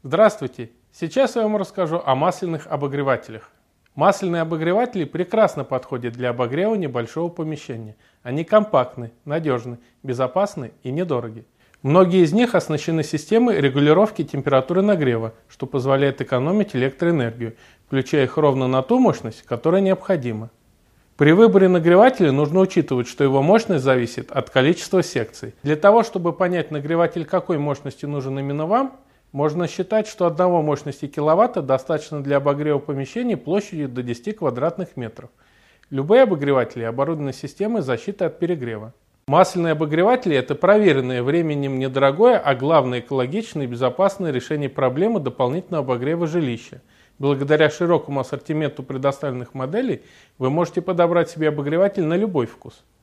Здравствуйте! Сейчас я вам расскажу о масляных обогревателях. Масляные обогреватели прекрасно подходят для обогрева небольшого помещения. Они компактны, надежны, безопасны и недороги. Многие из них оснащены системой регулировки температуры нагрева, что позволяет экономить электроэнергию, включая их ровно на ту мощность, которая необходима. При выборе нагревателя нужно учитывать, что его мощность зависит от количества секций. Для того, чтобы понять, нагреватель какой мощности нужен именно вам, можно считать, что одного мощности киловатта достаточно для обогрева помещений площадью до 10 квадратных метров. Любые обогреватели оборудованы системой защиты от перегрева. Масляные обогреватели – это проверенное временем недорогое, а главное экологичное и безопасное решение проблемы дополнительного обогрева жилища. Благодаря широкому ассортименту предоставленных моделей вы можете подобрать себе обогреватель на любой вкус.